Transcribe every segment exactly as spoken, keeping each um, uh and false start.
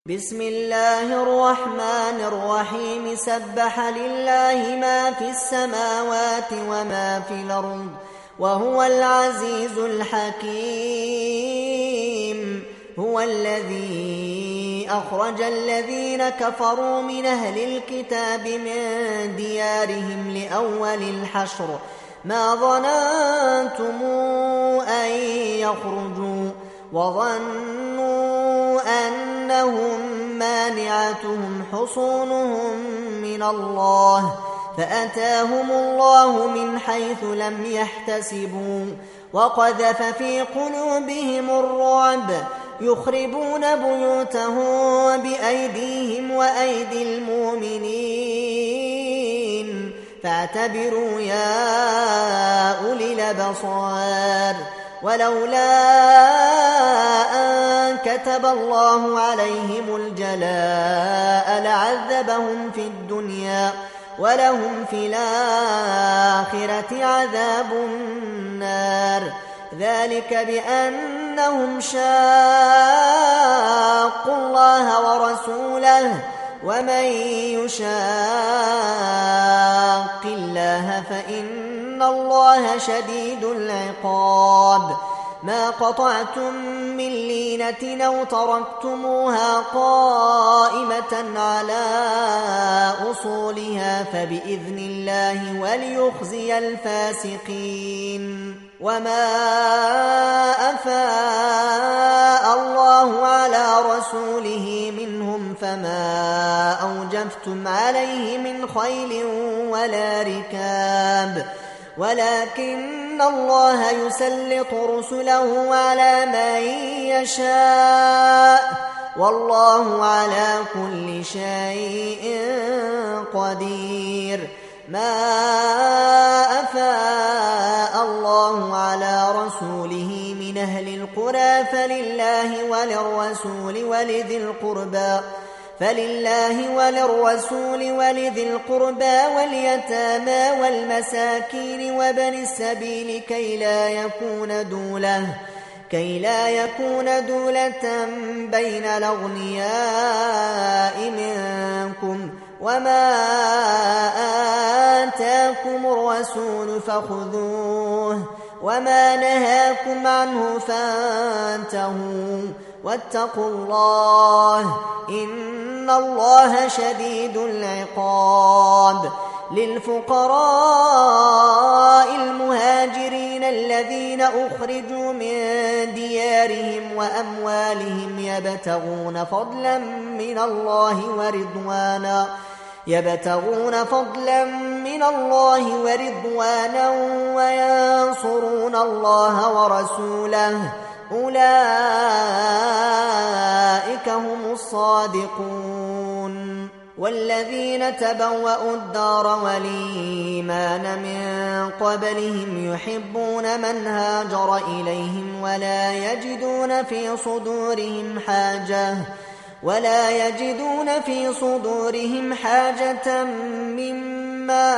بسم الله الرحمن الرحيم سبح لله ما في السماوات وما في الأرض وهو العزيز الحكيم. هو الذي أخرج الذين كفروا من أهل الكتاب من ديارهم لأول الحشر ما ظننتم أن يخرجوا وظنوا أنهم مانعتهم حصونهم من الله فأتاهم الله من حيث لم يحتسبوا وقذف في قلوبهم الرعب يخربون بيوتهم بأيديهم وأيدي المؤمنين فاعتبروا يا أولي الأبصار. ولولا أن كتب الله عليهم الجلاء لعذبهم في الدنيا ولهم في الآخرة عذاب النار ذلك بأنهم شاقوا الله ورسوله ومن يشاق الله فإن الله شديد العقاب. ما قطعتم من لينة أو تركتموها قائمة على أصولها فبإذن الله وليخزي الفاسقين. وما أفاء الله على رسوله منهم فما أوجفتم عليه من خيل ولا ركاب ولكن الله يسلط رسله على من يشاء والله على كل شيء قدير. ما أفاء الله على رسوله من أهل القرى فلله وللرسول ولذي القربى فلله وللرسول ولذي القربى واليتامى والمساكين وابن السبيل كي لا يكون دولة كي لا يكون دولة بين الأغنياء منكم وما آتاكم الرسول فخذوه وما نهاكم عنه فانتهوا واتقوا الله إن الله شديد العقاب. للفقراء المهاجرين الذين أخرجوا من ديارهم وأموالهم يبتغون فضلا من الله ورضوانا يبتغون فضلا من الله ورضوانا وينصرون الله ورسوله أولئك هم الصادقون. والذين تبوأوا الدار والإيمان من قبلهم يحبون من هاجر إليهم ولا يجدون في صدورهم حاجة ولا يجدون في صدورهم حاجة مما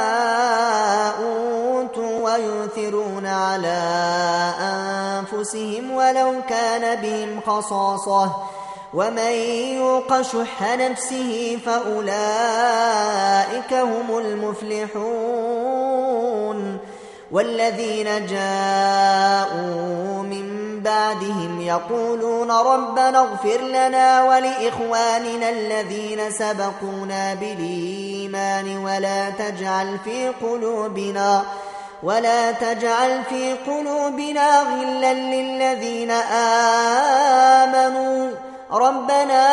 أوتوا ويؤثرون على أنفسهم ولو كان بهم خصاصة ومن يوق شح نفسه فأولئك هم المفلحون. والذين جاءوا من بعدهم يقولون ربنا اغفر لنا ولإخواننا الذين سبقونا بالإيمان ولا تجعل في قلوبنا ولا تجعل في قلوبنا غلا للذين آمنوا ربنا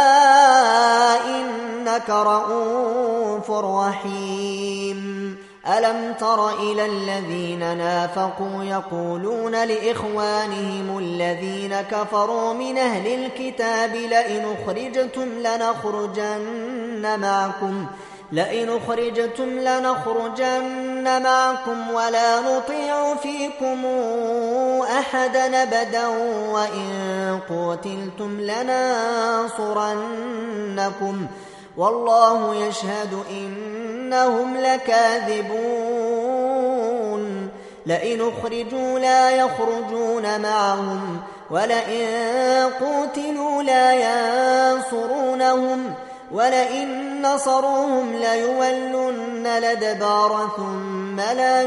إنك رؤوف رحيم. ألم تر إلى الذين نافقوا يقولون لإخوانهم الذين كفروا من أهل الكتاب لئن أخرجتم لنخرجن معكم لئن أخرجتم لنخرجن معكم ولا نطيع فيكم أحدا أبدا وإن قتلتم لننصرنكم والله يشهد إنهم لكاذبون. لئن أخرجوا لا يخرجون معهم ولئن قتلوا لا ينصرون ينصرونهم ولئن نصروهم ليولن الأدبار ثم لا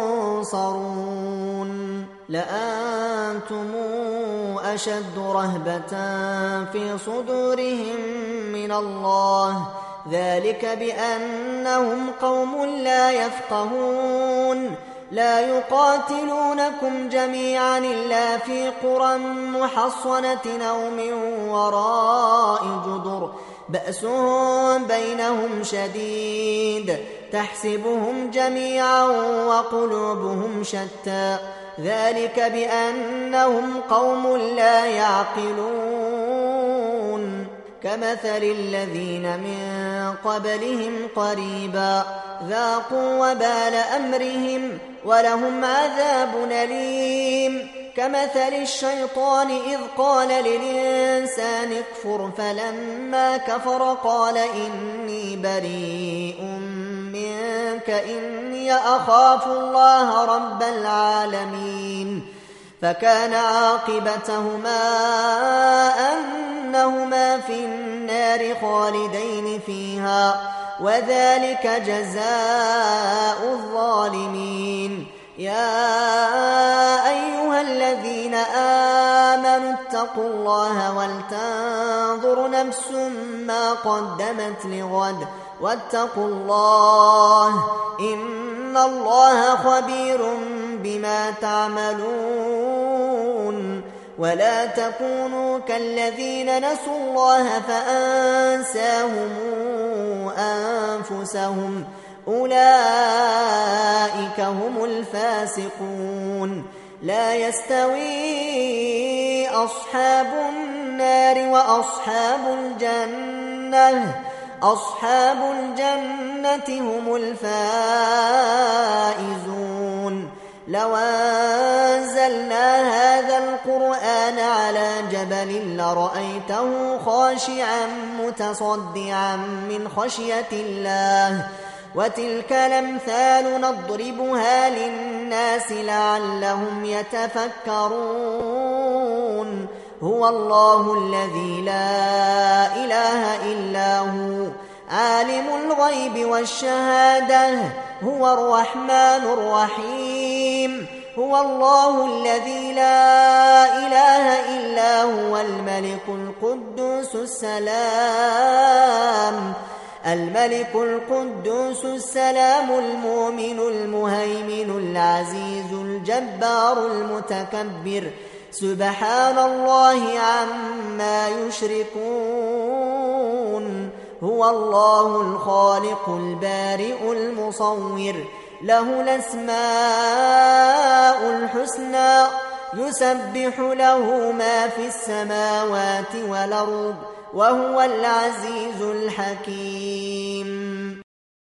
ينصرون لأنتم أشد رهبة في صدورهم من الله ذلك بأنهم قوم لا يفقهون لا يقاتلونكم جميعا إلا في قرى محصنة أو من وراء جدر بأسهم بينهم شديد تحسبهم جميعا وقلوبهم شتى ذلك بأنهم قوم لا يعقلون كمثل الذين من قبلهم قريبا ذاقوا وبال أمرهم ولهم عذاب أليم كمثل الشيطان إذ قال للإنسان اكفر فلما كفر قال إني بريء منك إني أخاف الله رب العالمين فكان عاقبتهما أنهما في النار خالدين فيها وذلك جزاء الظالمين يا أيها الذين آمنوا اتقوا الله ولتنظر نفس ما قدمت لغد واتقوا الله إن الله خبير بما تعملون ولا تكونوا كالذين نسوا الله فأنساهم أنفسهم أولئك هم الفاسقون لا يستوي أصحاب النار وأصحاب الجنة أصحاب الجنة هم الفائزون لو أنزلنا هذا القرآن على جبل لرأيته خاشعا متصدعا من خشية الله وتلك الأمثال نضربها للناس لعلهم يتفكرون هو الله الذي لا إله إلا هو عالم الغيب والشهادة هو الرحمن الرحيم هو الله الذي لا إله إلا هو الملك القدوس السلام الملك القدوس السلام المؤمن المهيمن العزيز الجبار المتكبر سبحان الله عما يشركون هو الله الخالق البارئ المصور له الأسماء الحسنى يسبح له ما في السماوات والأرض وهو العزيز الحكيم.